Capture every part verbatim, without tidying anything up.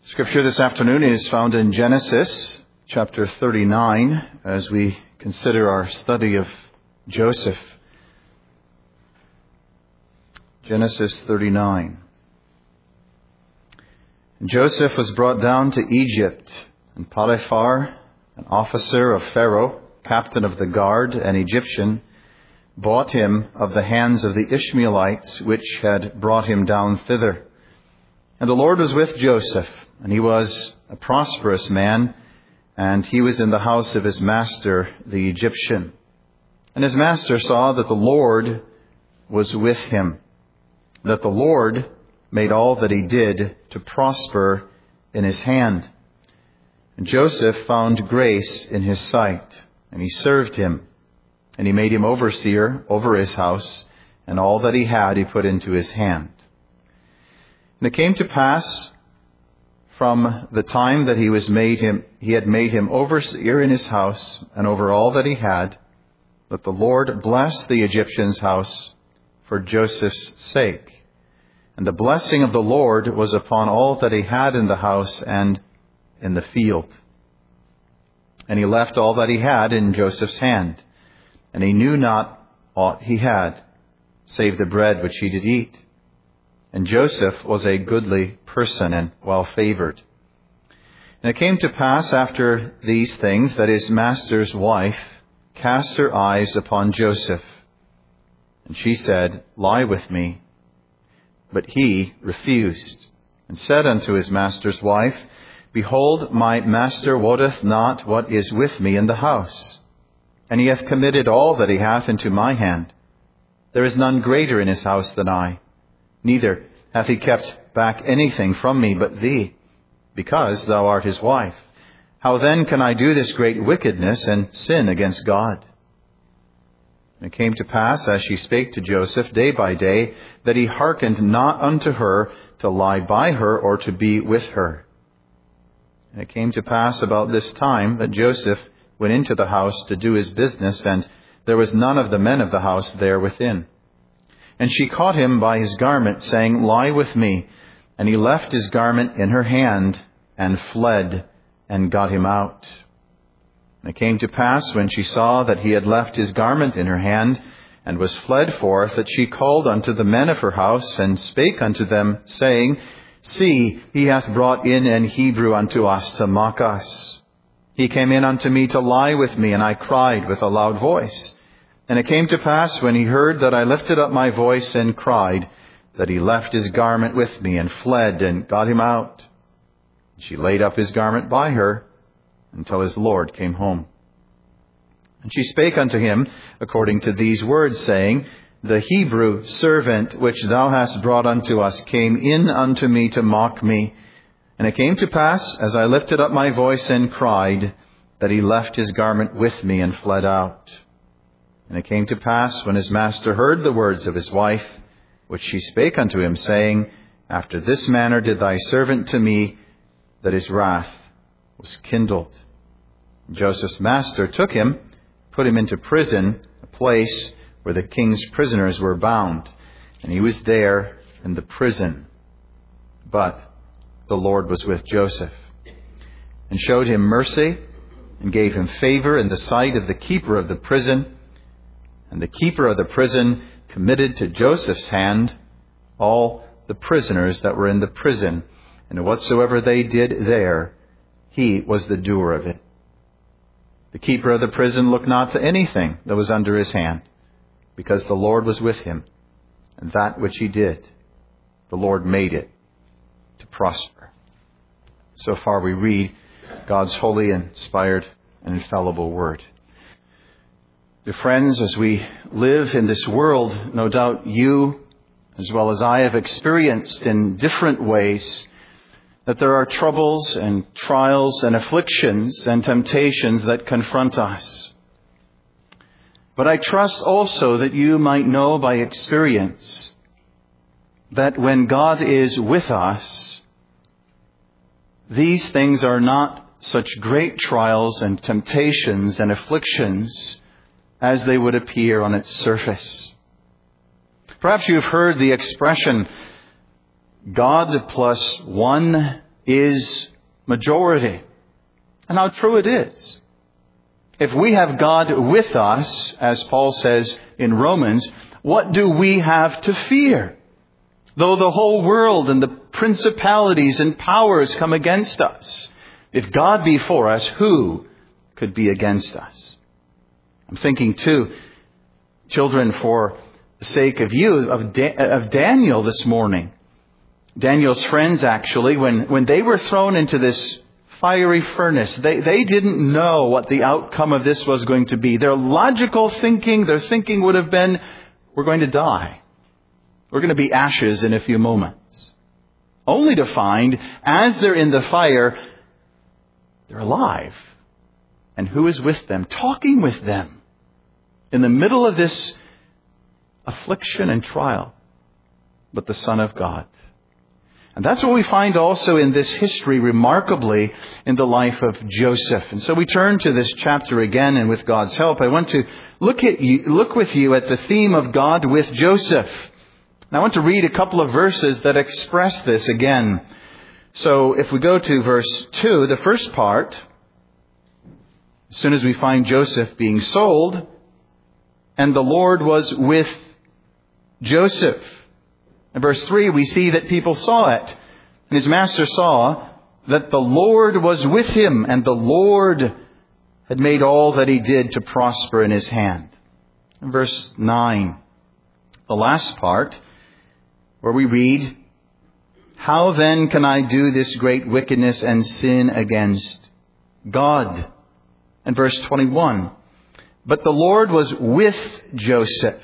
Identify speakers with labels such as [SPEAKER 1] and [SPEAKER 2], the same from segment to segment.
[SPEAKER 1] Scripture this afternoon is found in Genesis chapter thirty-nine as we consider our study of Joseph. Genesis thirty-nine. And Joseph was brought down to Egypt, and Potiphar, an officer of Pharaoh, captain of the guard, an Egyptian, bought him of the hands of the Ishmaelites, which had brought him down thither. And the Lord was with Joseph, and he was a prosperous man, and he was in the house of his master, the Egyptian. And his master saw that the Lord was with him, that the Lord made all that he did to prosper in his hand. And Joseph found grace in his sight, and he served him, and he made him overseer over his house, and all that he had he put into his hand. And it came to pass from the time that he was made him, he had made him overseer in his house and over all that he had, that the Lord blessed the Egyptian's house for Joseph's sake. And the blessing of the Lord was upon all that he had in the house and in the field. And he left all that he had in Joseph's hand, and he knew not aught he had, save the bread which he did eat. And Joseph was a goodly person and well-favored. And it came to pass after these things that his master's wife cast her eyes upon Joseph. And she said, Lie with me. But he refused, and said unto his master's wife, Behold, my master wotteth not what is with me in the house, and he hath committed all that he hath into my hand. There is none greater in his house than I. Neither hath he kept back anything from me but thee, because thou art his wife. How then can I do this great wickedness and sin against God? And it came to pass, as she spake to Joseph day by day, that he hearkened not unto her to lie by her or to be with her. And it came to pass about this time that Joseph went into the house to do his business, and there was none of the men of the house there within. And she caught him by his garment, saying, Lie with me. And he left his garment in her hand, and fled, and got him out. And it came to pass, when she saw that he had left his garment in her hand, and was fled forth, that she called unto the men of her house, and spake unto them, saying, See, he hath brought in an Hebrew unto us to mock us. He came in unto me to lie with me, and I cried with a loud voice. And it came to pass, when he heard that I lifted up my voice and cried, that he left his garment with me, and fled, and got him out. And she laid up his garment by her, until his Lord came home. And she spake unto him according to these words, saying, The Hebrew servant which thou hast brought unto us came in unto me to mock me. And it came to pass, as I lifted up my voice and cried, that he left his garment with me and fled out. And it came to pass, when his master heard the words of his wife, which she spake unto him, saying, After this manner did thy servant to me, that his wrath was kindled. And Joseph's master took him, put him into prison, a place where the king's prisoners were bound. And he was there in the prison. But the Lord was with Joseph, and showed him mercy, and gave him favor in the sight of the keeper of the prison. And the keeper of the prison committed to Joseph's hand all the prisoners that were in the prison. And whatsoever they did there, he was the doer of it. The keeper of the prison looked not to anything that was under his hand, because the Lord was with him. And that which he did, the Lord made it to prosper. So far we read God's holy, inspired, and infallible word. Dear friends, as we live in this world, no doubt you, as well as I, have experienced in different ways that there are troubles and trials and afflictions and temptations that confront us. But I trust also that you might know by experience that when God is with us, these things are not such great trials and temptations and afflictions as they would appear on its surface. Perhaps you've heard the expression, God plus one is majority. And how true it is. If we have God with us, as Paul says in Romans, what do we have to fear? Though the whole world and the principalities and powers come against us, if God be for us, who could be against us? I'm thinking too, children, for the sake of you, of, da- of Daniel this morning. Daniel's friends, actually, when, when they were thrown into this fiery furnace, they, they didn't know what the outcome of this was going to be. Their logical thinking, their thinking would have been, we're going to die. We're going to be ashes in a few moments. Only to find, as they're in the fire, they're alive. And who is with them? Talking with them. In the middle of this affliction and trial. But the Son of God. And that's what we find also in this history, remarkably, in the life of Joseph. And so we turn to this chapter again, and with God's help, I want to look at you, look with you at the theme of God with Joseph. And I want to read a couple of verses that express this again. So if we go to verse two, the first part, as soon as we find Joseph being sold, and the Lord was with Joseph. In verse three, we see that people saw it. And his master saw that the Lord was with him, and the Lord had made all that he did to prosper in his hand. In verse nine, the last part, where we read, how then can I do this great wickedness and sin against God? And verse twenty-one, but the Lord was with Joseph.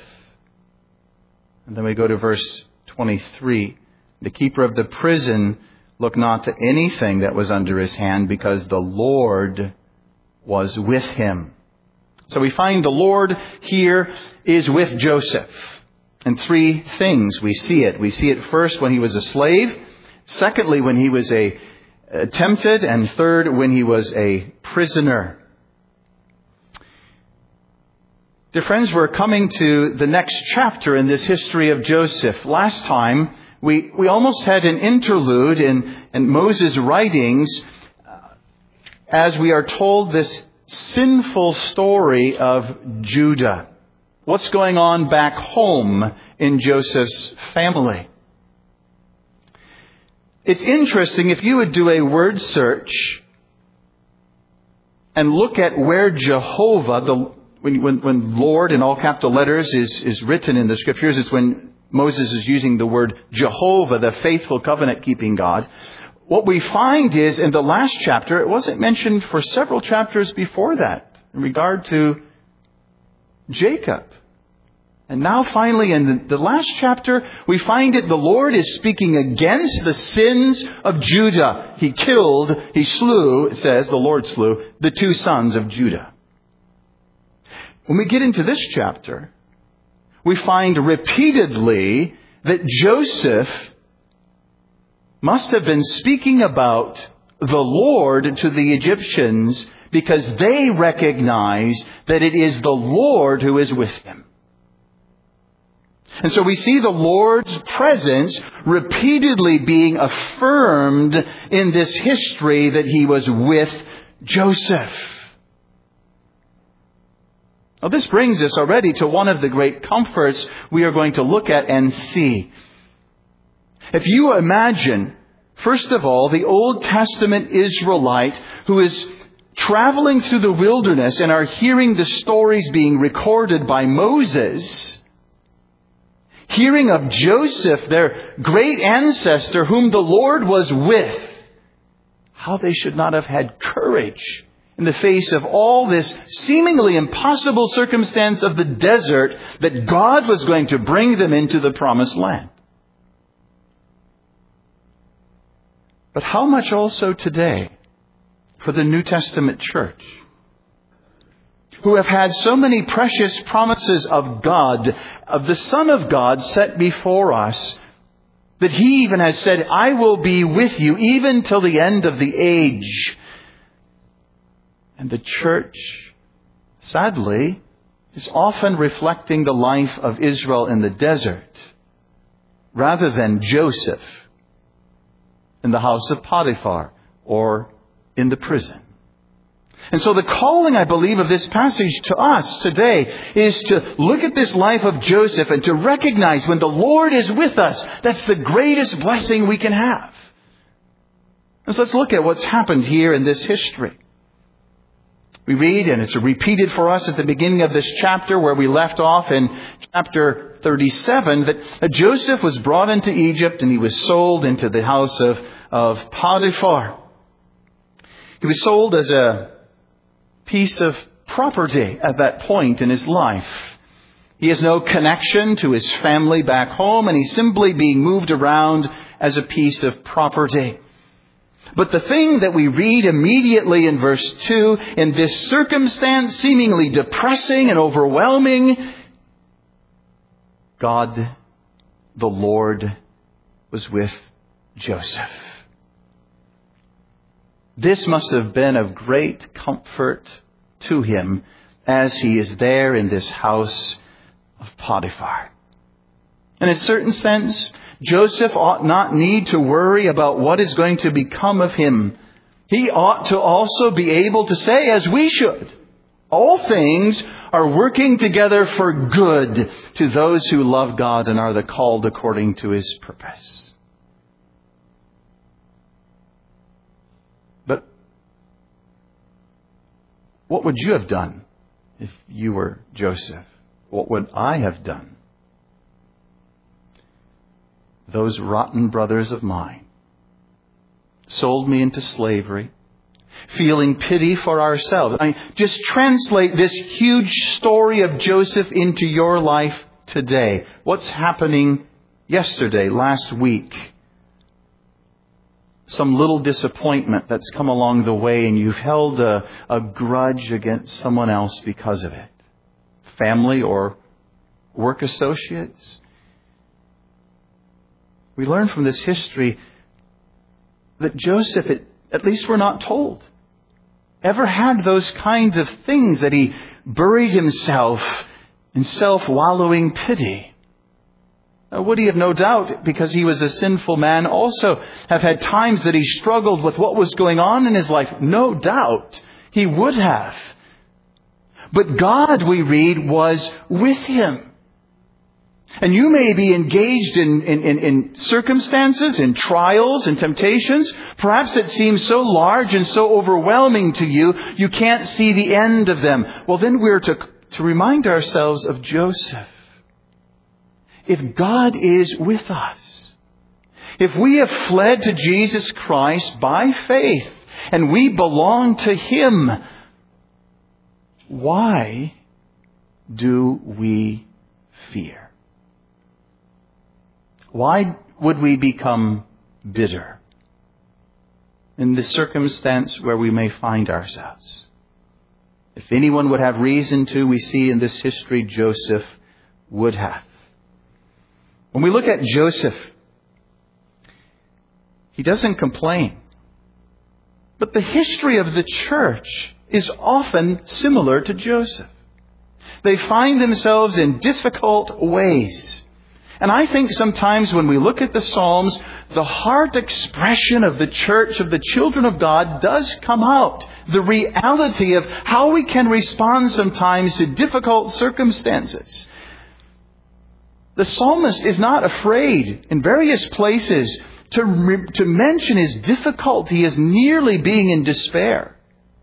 [SPEAKER 1] And then we go to verse twenty-three. The keeper of the prison looked not to anything that was under his hand, because the Lord was with him. So we find the Lord here is with Joseph. And three things we see it. We see it first when he was a slave. Secondly, when he was a, uh, tempted. And third, when he was a prisoner. Dear friends, we're coming to the next chapter in this history of Joseph. Last time, we, we almost had an interlude in, in Moses' writings uh, as we are told this sinful story of Judah. What's going on back home in Joseph's family? It's interesting, if you would do a word search and look at where Jehovah, the When, when, when Lord in all capital letters is, is written in the Scriptures, it's when Moses is using the word Jehovah, the faithful covenant-keeping God. What we find is in the last chapter, it wasn't mentioned for several chapters before that in regard to Jacob. And now finally in the, the last chapter, we find it the Lord is speaking against the sins of Judah. He killed, he slew, it says, the Lord slew, the two sons of Judah. When we get into this chapter, we find repeatedly that Joseph must have been speaking about the Lord to the Egyptians because they recognize that it is the Lord who is with him. And so we see the Lord's presence repeatedly being affirmed in this history that he was with Joseph. Now, this brings us already to one of the great comforts we are going to look at and see. If you imagine, first of all, the Old Testament Israelite who is traveling through the wilderness and are hearing the stories being recorded by Moses, hearing of Joseph, their great ancestor whom the Lord was with, how they should not have had courage in the face of all this seemingly impossible circumstance of the desert, that God was going to bring them into the promised land. But how much also today for the New Testament church, who have had so many precious promises of God, of the Son of God set before us, that He even has said, I will be with you even till the end of the age. And the church, sadly, is often reflecting the life of Israel in the desert rather than Joseph, in the house of Potiphar or in the prison. And so the calling, I believe, of this passage to us today is to look at this life of Joseph and to recognize when the Lord is with us, that's the greatest blessing we can have. And so let's look at what's happened here in this history. We read, and it's repeated for us at the beginning of this chapter where we left off in chapter thirty-seven, that Joseph was brought into Egypt and he was sold into the house of, of Potiphar. He was sold as a piece of property at that point in his life. He has no connection to his family back home, and he's simply being moved around as a piece of property. But the thing that we read immediately in verse two, in this circumstance seemingly depressing and overwhelming, God, the Lord, was with Joseph. This must have been of great comfort to him as he is there in this house of Potiphar. In a certain sense, Joseph ought not need to worry about what is going to become of him. He ought to also be able to say, as we should, all things are working together for good to those who love God and are the called according to His purpose. But what would you have done if you were Joseph? What would I have done? Those rotten brothers of mine sold me into slavery, feeling pity for ourselves. I just translate this huge story of Joseph into your life today. What's happening yesterday, last week? Some little disappointment that's come along the way and you've held a, a grudge against someone else because of it. Family or work associates. We learn from this history that Joseph, at least we're not told, ever had those kinds of things that he buried himself in self-wallowing pity. Now, would he have no doubt, because he was a sinful man, also have had times that he struggled with what was going on in his life? No doubt he would have. But God, we read, was with him. And you may be engaged in, in, in, in circumstances, in trials and temptations. Perhaps it seems so large and so overwhelming to you, you can't see the end of them. Well, then we're to, to remind ourselves of Joseph. If God is with us, if we have fled to Jesus Christ by faith and we belong to Him, why do we fear? Why would we become bitter in the circumstance where we may find ourselves? If anyone would have reason to, we see in this history Joseph would have. When we look at Joseph, he doesn't complain. But the history of the church is often similar to Joseph. They find themselves in difficult ways. And I think sometimes when we look at the Psalms, the heart expression of the church, of the children of God, does come out. The reality of how we can respond sometimes to difficult circumstances. The psalmist is not afraid in various places to, re- to mention his difficulty as nearly being in despair.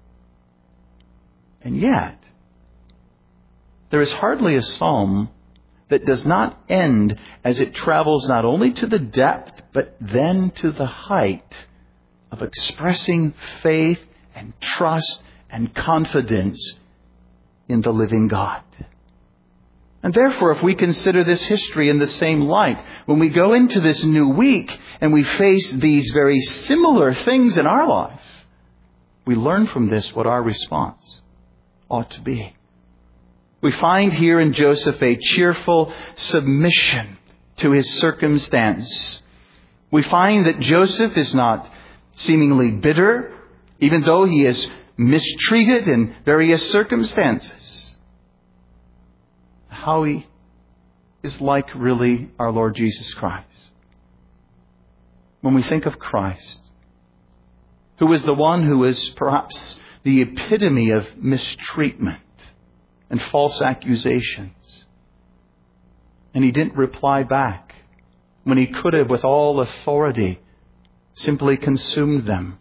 [SPEAKER 1] And yet, there is hardly a psalm that does not end as it travels not only to the depth, but then to the height of expressing faith and trust and confidence in the living God. And therefore, if we consider this history in the same light, when we go into this new week and we face these very similar things in our life, we learn from this what our response ought to be. We find here in Joseph a cheerful submission to his circumstance. We find that Joseph is not seemingly bitter, even though he is mistreated in various circumstances. How he is like really our Lord Jesus Christ. when we think of Christ, who was the one who was perhaps the epitome of mistreatment and false accusations. And he didn't reply back when he could have, with all authority, simply consumed them.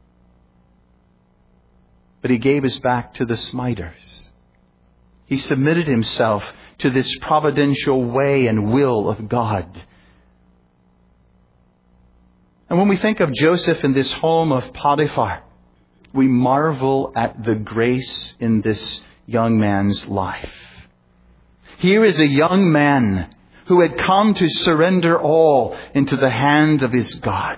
[SPEAKER 1] But he gave his back to the smiters. He submitted himself to this providential way and will of God. And when we think of Joseph in this home of Potiphar, we marvel at the grace in this young man's life. Here is a young man who had come to surrender all into the hand of his God.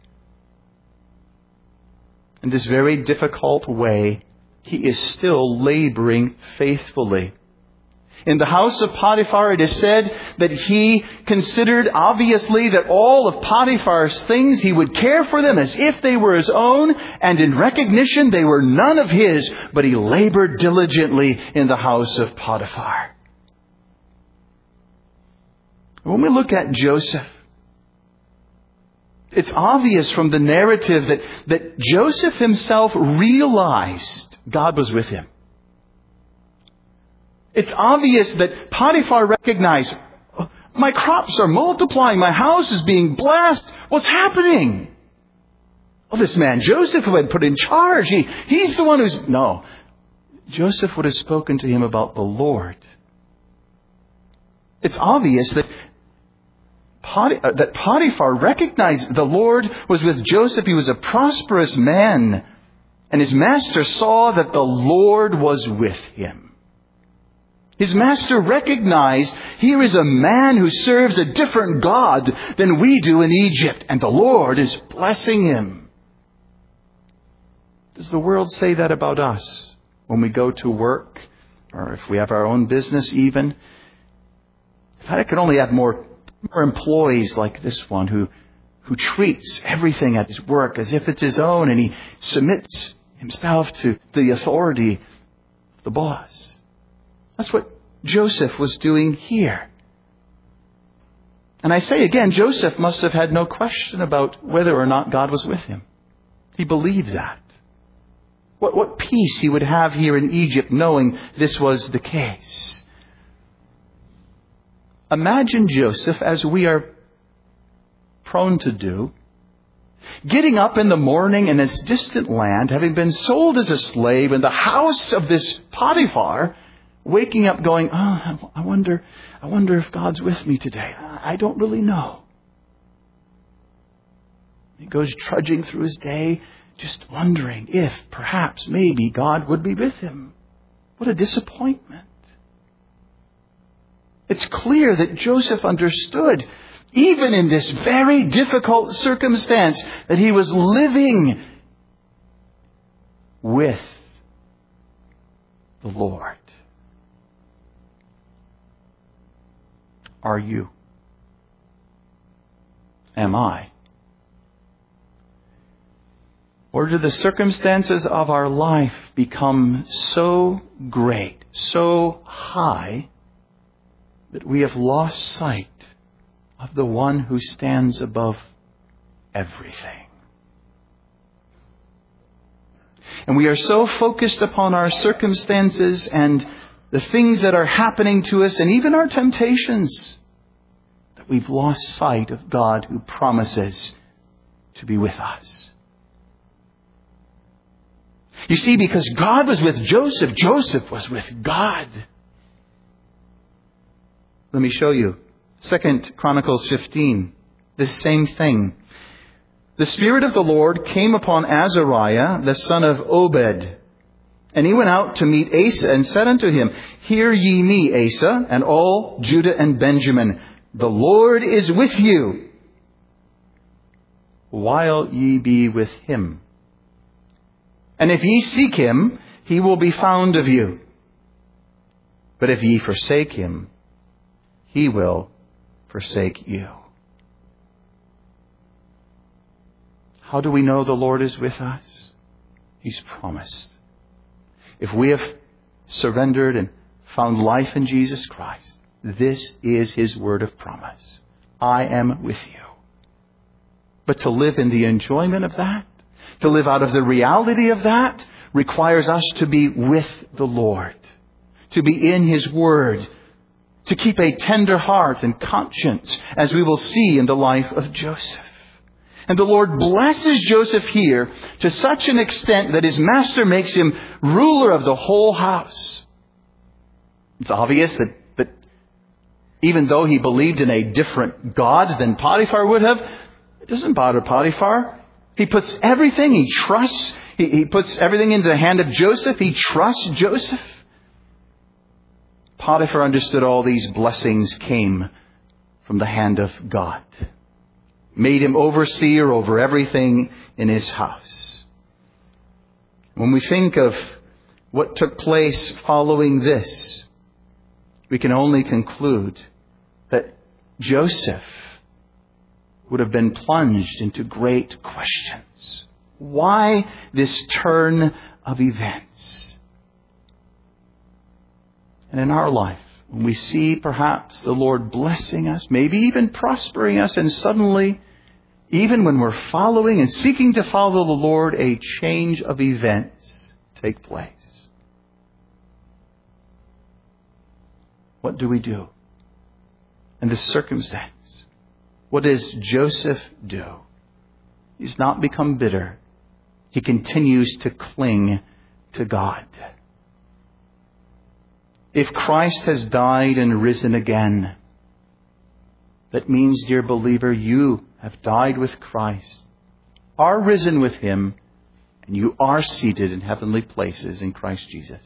[SPEAKER 1] In this very difficult way, he is still laboring faithfully. In the house of Potiphar, it is said that he considered obviously that all of Potiphar's things, he would care for them as if they were his own, and in recognition they were none of his, but he labored diligently in the house of Potiphar. When we look at Joseph, it's obvious from the narrative that, that Joseph himself realized God was with him. It's obvious that Potiphar recognized, my crops are multiplying, my house is being blessed. What's happening? Well, this man Joseph, who had put in charge, he, he's the one who's... No, Joseph would have spoken to him about the Lord. It's obvious that that Potiphar recognized the Lord was with Joseph. He was a prosperous man. And his master saw that the Lord was with him. His master recognized here is a man who serves a different God than we do in Egypt. And the Lord is blessing him. Does the world say that about us when we go to work? Or if we have our own business even? If I could only have more More employees like this one who, who treats everything at his work as if it's his own, and he submits himself to the authority of the boss. That's what Joseph was doing here. And I say again, Joseph must have had no question about whether or not God was with him. He believed that. What, what peace he would have here in Egypt knowing this was the case. Imagine Joseph, as we are prone to do, getting up in the morning in this distant land, having been sold as a slave in the house of this Potiphar, waking up going, oh, I wonder, I wonder if God's with me today. I don't really know. He goes trudging through his day, just wondering if perhaps, maybe God would be with him. What a disappointment. It's clear that Joseph understood, even in this very difficult circumstance, that he was living with the Lord. Are you? Am I? Or do the circumstances of our life become so great, so high, that we have lost sight of the one who stands above everything? And we are so focused upon our circumstances and the things that are happening to us and even our temptations that we've lost sight of God who promises to be with us. You see, because God was with Joseph, Joseph was with God. Let me show you. Second Chronicles fifteen. This same thing. The Spirit of the Lord came upon Azariah, the son of Obed. And he went out to meet Asa and said unto him, Hear ye me, Asa, and all Judah and Benjamin. The Lord is with you, while ye be with him. And if ye seek him, he will be found of you. But if ye forsake him, he will forsake you. How do we know the Lord is with us? He's promised. If we have surrendered and found life in Jesus Christ, this is His word of promise. I am with you. But to live in the enjoyment of that, to live out of the reality of that, requires us to be with the Lord, to be in His Word, to keep a tender heart and conscience, as we will see in the life of Joseph. And the Lord blesses Joseph here to such an extent that his master makes him ruler of the whole house. It's obvious that, that even though he believed in a different God than Potiphar would have, it doesn't bother Potiphar. He puts everything, he trusts, he, he puts everything into the hand of Joseph. He trusts Joseph. Potiphar understood all these blessings came from the hand of God. Made him overseer over everything in his house. When we think of what took place following this, we can only conclude that Joseph would have been plunged into great questions. Why this turn of events? And in our life, when we see perhaps the Lord blessing us, maybe even prospering us, and suddenly, even when we're following and seeking to follow the Lord, a change of events take place. What do we do in this circumstance? What does Joseph do? He's not become bitter. He continues to cling to God. If Christ has died and risen again, that means, dear believer, you have died with Christ, are risen with Him, and you are seated in heavenly places in Christ Jesus.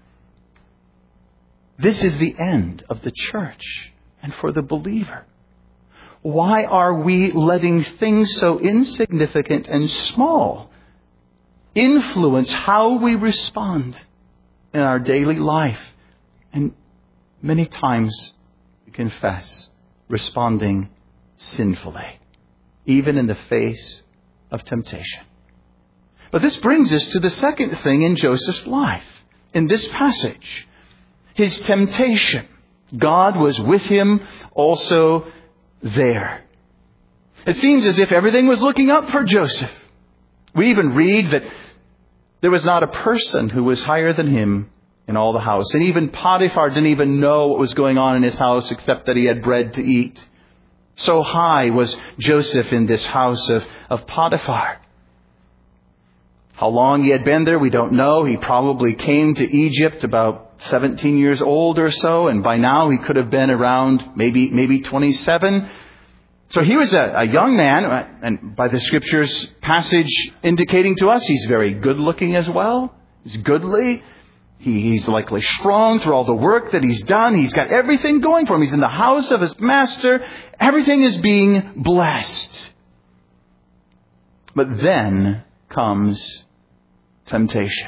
[SPEAKER 1] This is the end of the church and for the believer. Why are we letting things so insignificant and small influence how we respond in our daily life? And many times, we confess, responding sinfully, even in the face of temptation. But this brings us to the second thing in Joseph's life, in this passage. His temptation. God was with him also there. It seems as if everything was looking up for Joseph. We even read that there was not a person who was higher than him in all the house. And even Potiphar didn't even know what was going on in his house except that he had bread to eat. So high was Joseph in this house of, of Potiphar. How long he had been there, we don't know. He probably came to Egypt about seventeen years old or so, and by now he could have been around maybe maybe twenty-seven. So he was a, a young man, and by the Scriptures passage indicating to us, he's very good looking as well. He's goodly. He, he's likely strong through all the work that he's done. He's got everything going for him. He's in the house of his master. Everything is being blessed. But then comes temptation.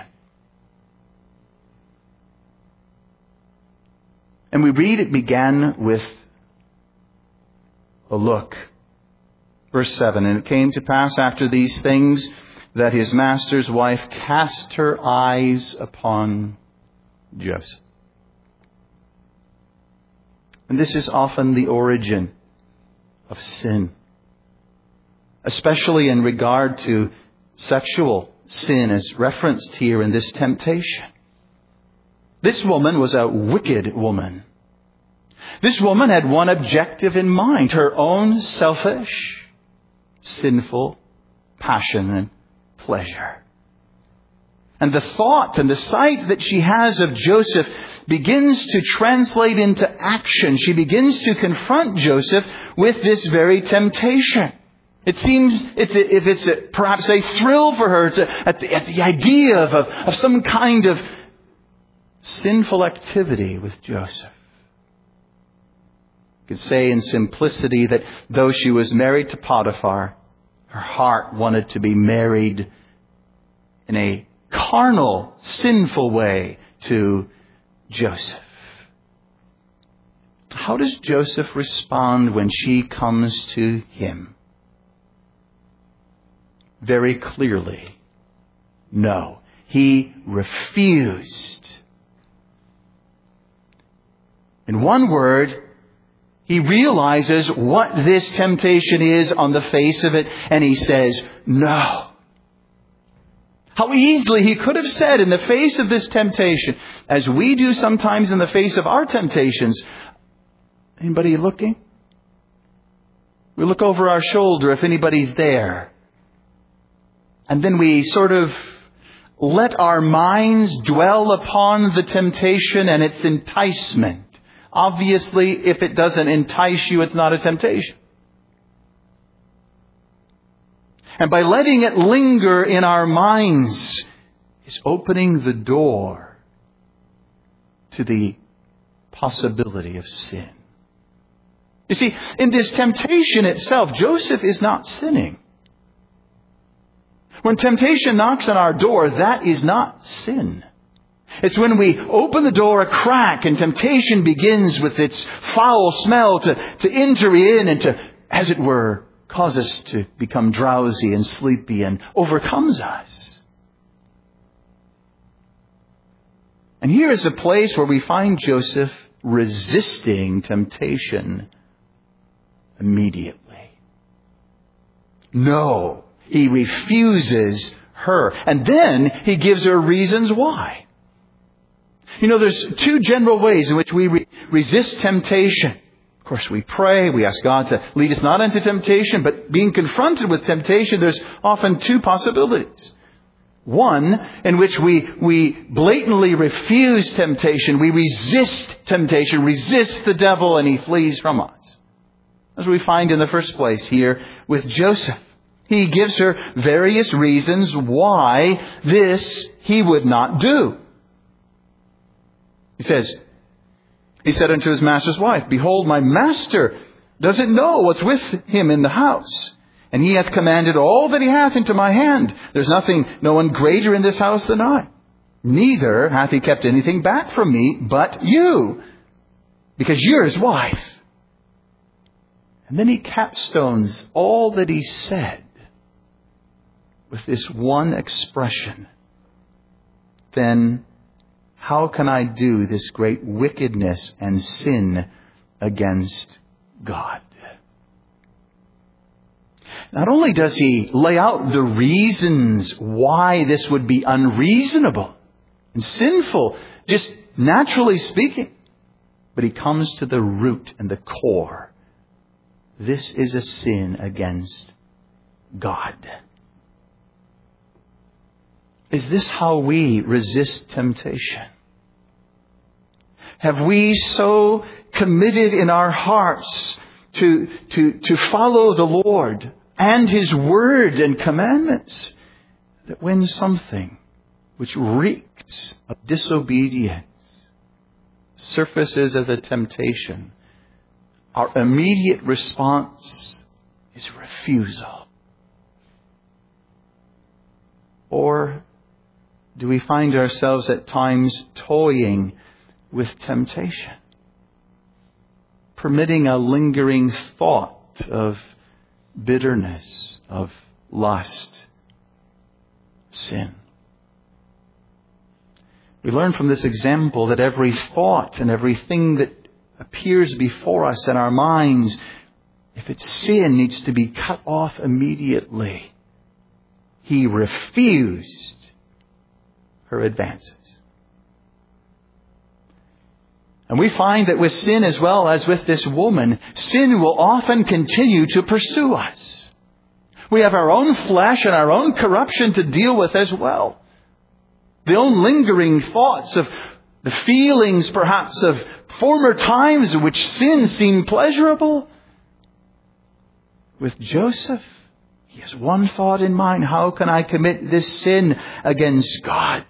[SPEAKER 1] And we read it began with a look. Verse seven, and it came to pass after these things that his master's wife cast her eyes upon Joseph. And this is often the origin of sin, especially in regard to sexual sin as referenced here in this temptation. This woman was a wicked woman. This woman had one objective in mind, her own selfish, sinful passion and pleasure. And the thought and the sight that she has of Joseph begins to translate into action. She begins to confront Joseph with this very temptation. It seems if, it, if it's a, perhaps a thrill for her to, at, the, at the idea of, of, of some kind of sinful activity with Joseph. You could say in simplicity that though she was married to Potiphar, her heart wanted to be married in a carnal, sinful way to Joseph. How does Joseph respond when she comes to him? Very clearly, no. He refused. In one word, He realizes what this temptation is on the face of it, and he says, no. How easily he could have said in the face of this temptation, as we do sometimes in the face of our temptations, anybody looking? We look over our shoulder if anybody's there. And then we sort of let our minds dwell upon the temptation and its enticement. Obviously, if it doesn't entice you, it's not a temptation. And by letting it linger in our minds is opening the door to the possibility of sin. You see, in this temptation itself, Joseph is not sinning. When temptation knocks on our door, that is not sin. It's when we open the door a crack and temptation begins with its foul smell to, to enter in and to, as it were, cause us to become drowsy and sleepy and overcomes us. And here is a place where we find Joseph resisting temptation immediately. No, he refuses her. And then he gives her reasons why. You know, there's two general ways in which we re- resist temptation. Of course, we pray, we ask God to lead us not into temptation, but being confronted with temptation, there's often two possibilities. One, in which we, we blatantly refuse temptation. We resist temptation, resist the devil, and he flees from us. As we find in the first place here with Joseph. He gives her various reasons why this he would not do. He says, He said unto his master's wife, Behold, my master doesn't know what's with him in the house. And he hath commanded all that he hath into my hand. There's nothing, no one greater in this house than I. Neither hath he kept anything back from me but you, because you're his wife. And then he capstones all that he said with this one expression. Then how can I do this great wickedness and sin against God? Not only does he lay out the reasons why this would be unreasonable and sinful, just naturally speaking, but he comes to the root and the core. This is a sin against God. Is this how we resist temptation? Have we so committed in our hearts to, to, to follow the Lord and His Word and commandments that when something which reeks of disobedience surfaces as a temptation, our immediate response is refusal? Or do we find ourselves at times toying with temptation, permitting a lingering thought of bitterness, of lust, sin? We learn from this example that every thought and everything that appears before us in our minds, if it's sin, needs to be cut off immediately. He refused her advances. And we find that with sin as well as with this woman, sin will often continue to pursue us. We have our own flesh and our own corruption to deal with as well. The own lingering thoughts of the feelings perhaps of former times in which sin seemed pleasurable. With Joseph, he has one thought in mind. How can I commit this sin against God?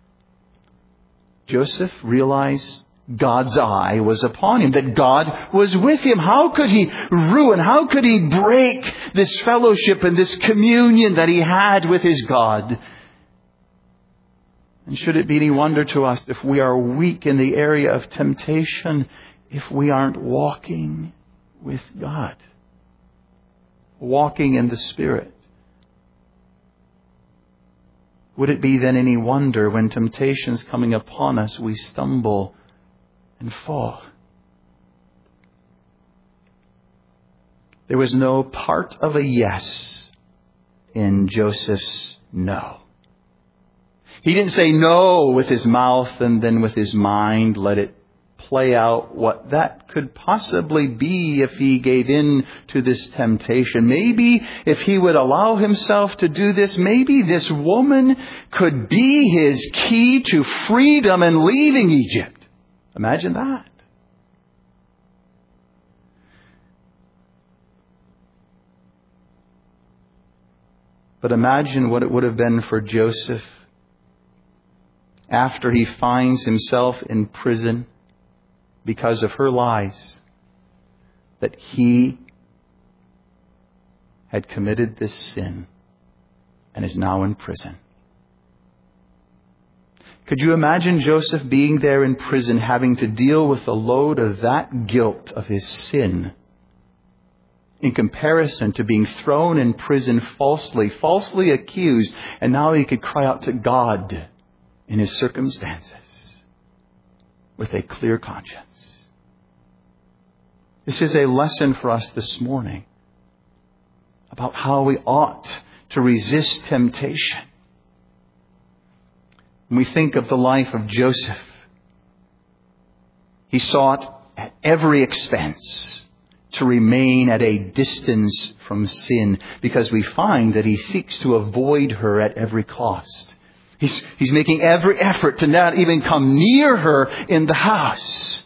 [SPEAKER 1] Joseph realized God's eye was upon him, that God was with him. How could he ruin, how could he break this fellowship and this communion that he had with his God? And should it be any wonder to us if we are weak in the area of temptation, if we aren't walking with God, walking in the Spirit? Would it be then any wonder when temptation's coming upon us, we stumble and fall? There was no part of a yes in Joseph's no. He didn't say no with his mouth and then with his mind let it play out what that could possibly be if he gave in to this temptation. Maybe if he would allow himself to do this, maybe this woman could be his key to freedom and leaving Egypt. Imagine that. But imagine what it would have been for Joseph after he finds himself in prison because of her lies, that he had committed this sin and is now in prison. Could you imagine Joseph being there in prison, having to deal with the load of that guilt of his sin, in comparison to being thrown in prison falsely, falsely accused, and now he could cry out to God in his circumstances with a clear conscience? This is a lesson for us this morning about how we ought to resist temptation. When we think of the life of Joseph, he sought at every expense to remain at a distance from sin, because we find that he seeks to avoid her at every cost. He's, he's making every effort to not even come near her in the house.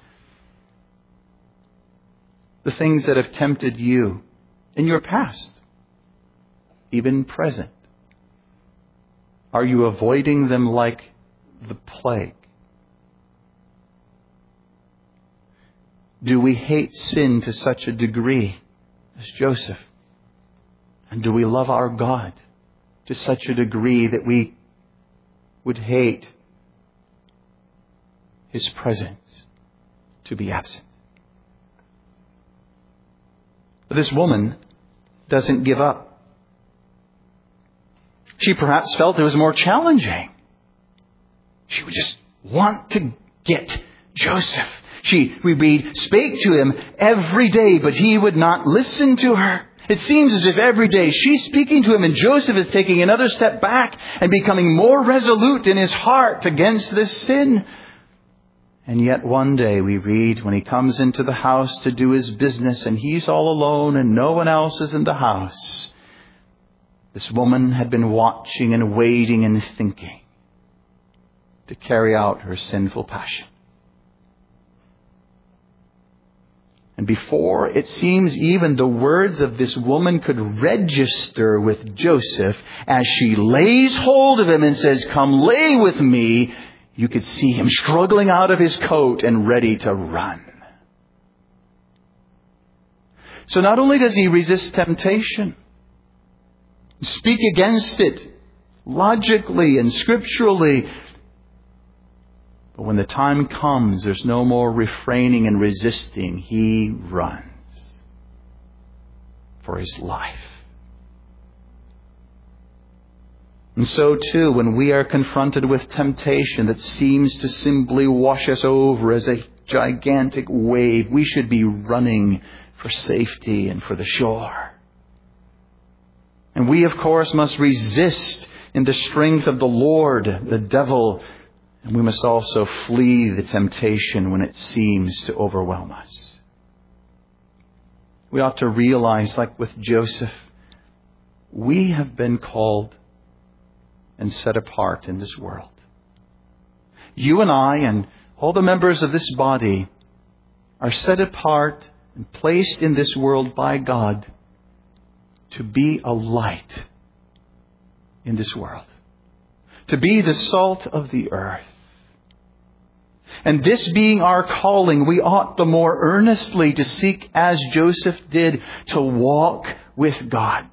[SPEAKER 1] The things that have tempted you in your past, even present, are you avoiding them like the plague? Do we hate sin to such a degree as Joseph? And do we love our God to such a degree that we would hate His presence to be absent? But this woman doesn't give up. She perhaps felt it was more challenging. She would just want to get Joseph. She, we read, spake to him every day, but he would not listen to her. It seems as if every day she's speaking to him and Joseph is taking another step back and becoming more resolute in his heart against this sin. And yet one day we read, when he comes into the house to do his business and he's all alone and no one else is in the house, this woman had been watching and waiting and thinking to carry out her sinful passion. And before it seems even the words of this woman could register with Joseph, as she lays hold of him and says, "Come lay with me," you could see him struggling out of his coat and ready to run. So not only does he resist temptation, speak against it logically and scripturally, but when the time comes, there's no more refraining and resisting. He runs for his life. And so too, when we are confronted with temptation that seems to simply wash us over as a gigantic wave, we should be running for safety and for the shore. And we, of course, must resist in the strength of the Lord, the devil. And we must also flee the temptation when it seems to overwhelm us. We ought to realize, like with Joseph, we have been called and set apart in this world. You and I and all the members of this body are set apart and placed in this world by God to be a light in this world, to be the salt of the earth. And this being our calling, we ought the more earnestly to seek, as Joseph did, to walk with God.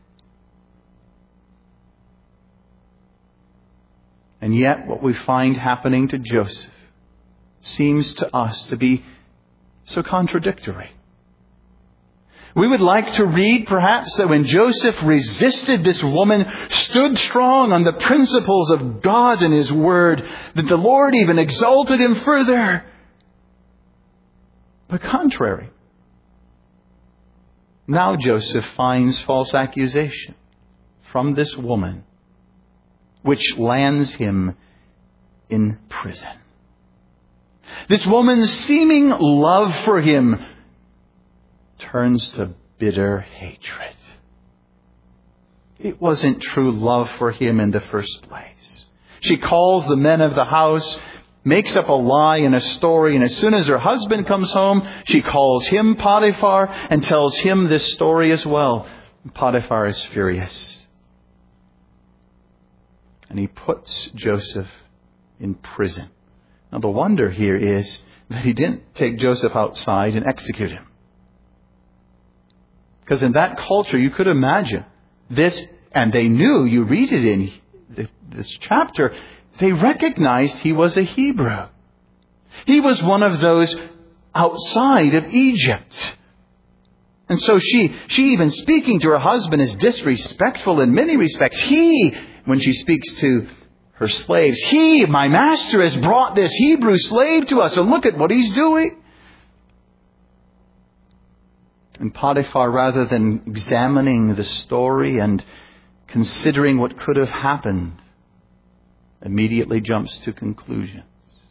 [SPEAKER 1] And yet what we find happening to Joseph seems to us to be so contradictory. We would like to read, perhaps, that when Joseph resisted this woman, stood strong on the principles of God and His Word, that the Lord even exalted him further. But contrary. Now Joseph finds false accusation from this woman, which lands him in prison. This woman's seeming love for him turns to bitter hatred. It wasn't true love for him in the first place. She calls the men of the house, makes up a lie and a story, and as soon as her husband comes home, she calls him Potiphar and tells him this story as well. Potiphar is furious. And he puts Joseph in prison. Now the wonder here is that he didn't take Joseph outside and execute him. Because in that culture, you could imagine this, and they knew, you read it in this chapter, they recognized he was a Hebrew. He was one of those outside of Egypt. And so she, she even speaking to her husband is disrespectful in many respects. He, when she speaks to her slaves, he, my master, has brought this Hebrew slave to us, and look at what he's doing. And Potiphar, rather than examining the story and considering what could have happened, immediately jumps to conclusions.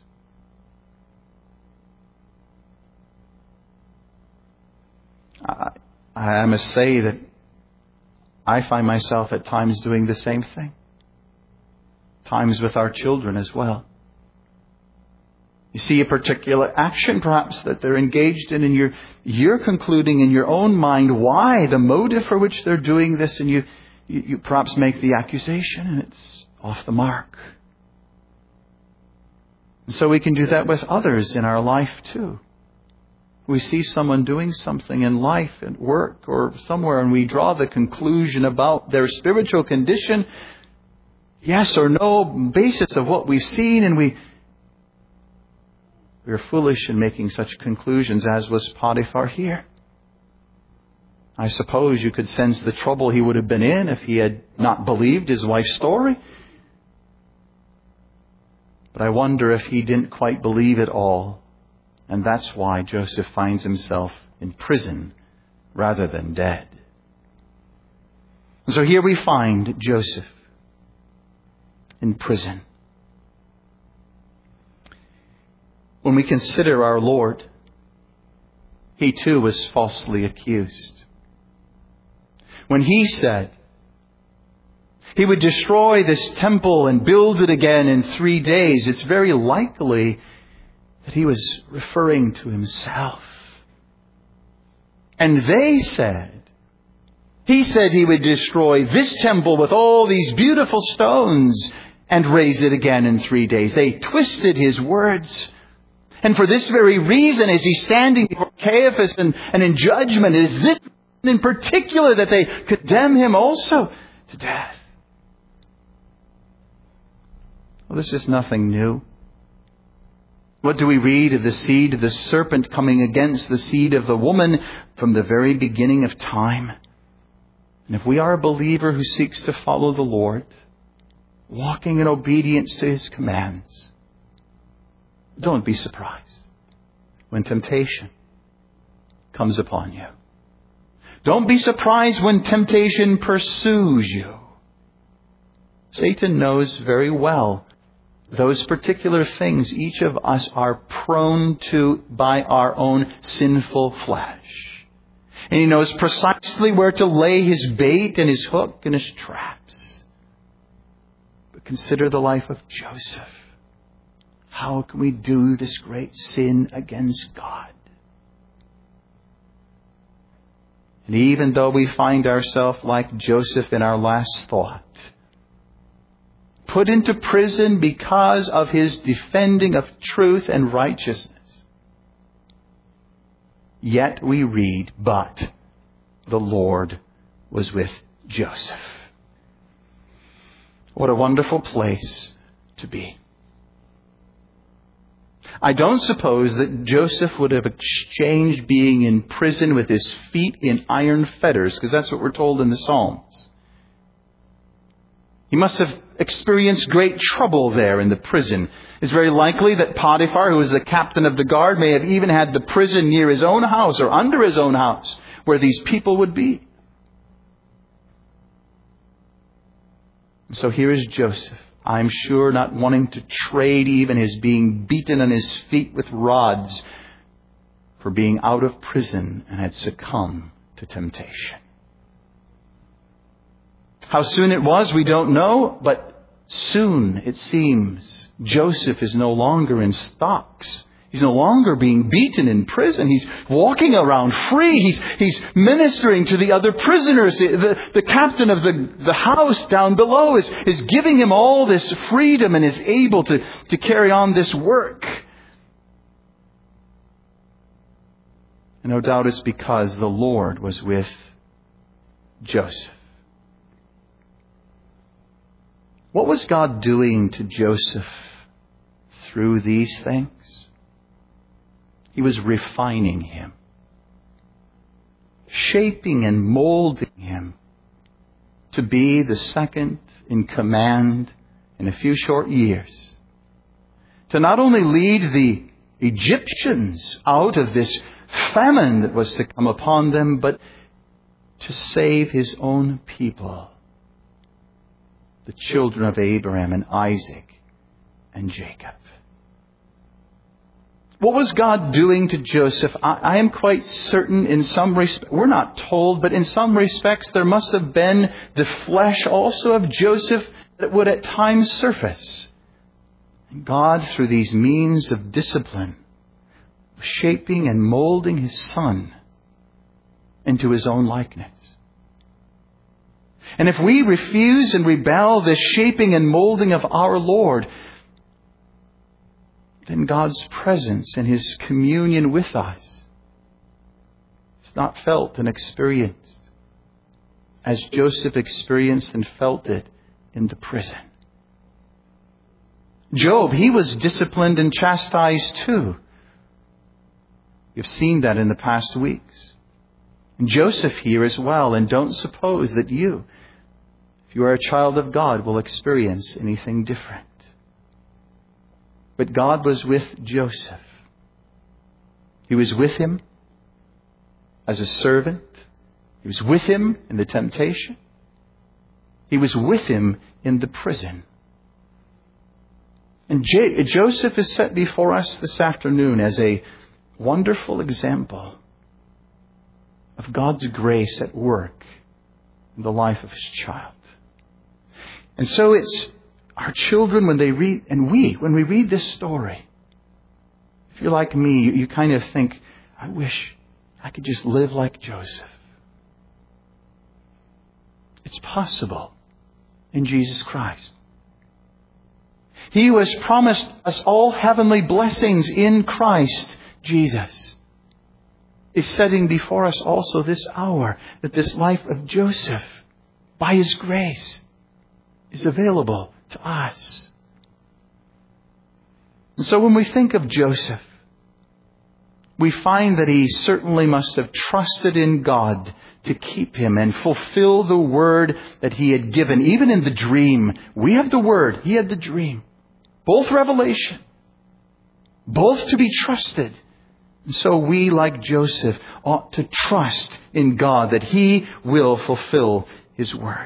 [SPEAKER 1] I, I must say that I find myself at times doing the same thing. Times with our children as well. You see a particular action perhaps that they're engaged in, and you're, you're concluding in your own mind why, the motive for which they're doing this, and you, you, you perhaps make the accusation and it's off the mark. And so we can do that with others in our life too. We see someone doing something in life, at work or somewhere, and we draw the conclusion about their spiritual condition, yes or no, basis of what we've seen, and we we are foolish in making such conclusions, as was Potiphar here. I suppose you could sense the trouble he would have been in if he had not believed his wife's story. But I wonder if he didn't quite believe it all. And that's why Joseph finds himself in prison rather than dead. And so here we find Joseph in prison. When we consider our Lord, He too was falsely accused. When He said He would destroy this temple and build it again in three days, it's very likely that He was referring to Himself. And they said, He said He would destroy this temple with all these beautiful stones and raise it again in three days. They twisted His words. And for this very reason, as He's standing before Caiaphas and, and in judgment, it is this in particular that they condemn Him also to death. Well, this is nothing new. What do we read of the seed of the serpent coming against the seed of the woman from the very beginning of time? And if we are a believer who seeks to follow the Lord, walking in obedience to His commands, don't be surprised when temptation comes upon you. Don't be surprised when temptation pursues you. Satan knows very well those particular things each of us are prone to by our own sinful flesh. And he knows precisely where to lay his bait and his hook and his traps. But consider the life of Joseph. How can we do this great sin against God? And even though we find ourselves like Joseph in our last thought, put into prison because of his defending of truth and righteousness, yet we read, but the Lord was with Joseph. What a wonderful place to be. I don't suppose that Joseph would have exchanged being in prison with his feet in iron fetters, because that's what we're told in the Psalms. He must have experienced great trouble there in the prison. It's very likely that Potiphar, who was the captain of the guard, may have even had the prison near his own house or under his own house, where these people would be. So here is Joseph, I'm sure not wanting to trade even his being beaten on his feet with rods for being out of prison and had succumbed to temptation. How soon it was, we don't know, but soon, it seems, Joseph is no longer in stocks. He's no longer being beaten in prison. He's walking around free. He's, he's ministering to the other prisoners. The, the, the captain of the, the house down below is, is giving him all this freedom and is able to, to carry on this work. And no doubt it's because the Lord was with Joseph. What was God doing to Joseph through these things? He was refining him, shaping and molding him to be the second in command in a few short years. To not only lead the Egyptians out of this famine that was to come upon them, but to save his own people, the children of Abraham and Isaac and Jacob. What was God doing to Joseph? I, I am quite certain in some respects, we're not told, but in some respects there must have been the flesh also of Joseph that would at times surface. And God, through these means of discipline, was shaping and molding his son into his own likeness. And if we refuse and rebel this shaping and molding of our Lord, then God's presence and His communion with us is not felt and experienced as Joseph experienced and felt it in the prison. Job, he was disciplined and chastised too. You've seen that in the past weeks. And Joseph here as well, and don't suppose that you, if you are a child of God, will experience anything different. But God was with Joseph. He was with him as a servant. He was with him in the temptation. He was with him in the prison. And J- Joseph is set before us this afternoon as a wonderful example of God's grace at work in the life of His child. And so it's our children, when they read, and we, when we read this story, if you're like me, you, you kind of think, I wish I could just live like Joseph. It's possible in Jesus Christ. He who has promised us all heavenly blessings in Christ Jesus is setting before us also this hour that this life of Joseph, by His grace, is available to us. And so when we think of Joseph, we find that he certainly must have trusted in God to keep him and fulfill the word that He had given. Even in the dream, we have the word, he had the dream. Both revelation, both to be trusted. And so we, like Joseph, ought to trust in God that He will fulfill His word.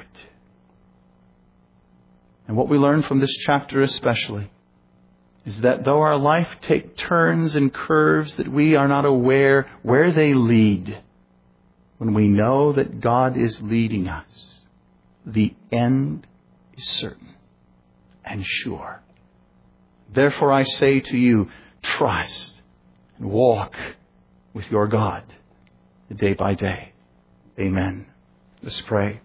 [SPEAKER 1] And what we learn from this chapter especially is that though our life take turns and curves that we are not aware where they lead, when we know that God is leading us, the end is certain and sure. Therefore I say to you, trust and walk with your God day by day. Amen. Let's pray.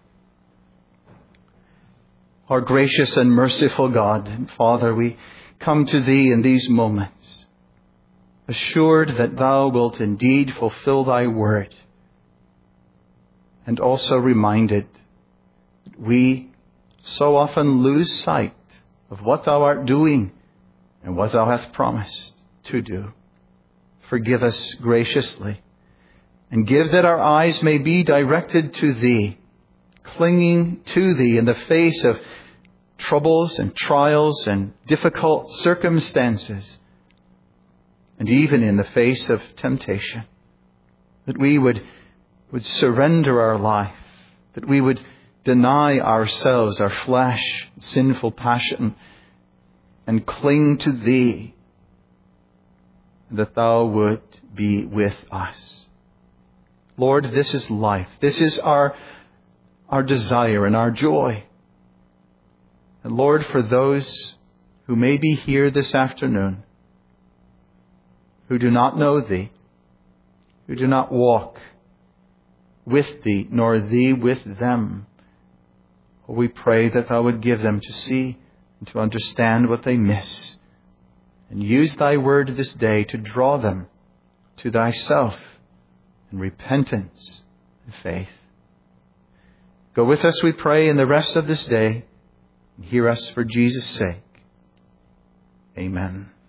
[SPEAKER 1] Our gracious and merciful God and Father, we come to Thee in these moments, assured that Thou wilt indeed fulfill Thy word, and also reminded that we so often lose sight of what Thou art doing and what Thou hast promised to do. Forgive us graciously, and give that our eyes may be directed to Thee, clinging to Thee in the face of troubles and trials and difficult circumstances, and even in the face of temptation, that we would would surrender our life, that we would deny ourselves, our flesh, sinful passion, and cling to Thee, that Thou would be with us. Lord, this is life. This is our, our desire and our joy. And Lord, for those who may be here this afternoon, who do not know Thee, who do not walk with Thee, nor Thee with them, we pray that Thou would give them to see and to understand what they miss, and use Thy word this day to draw them to Thyself in repentance and faith. Go with us, we pray, in the rest of this day, and hear us for Jesus' sake. Amen.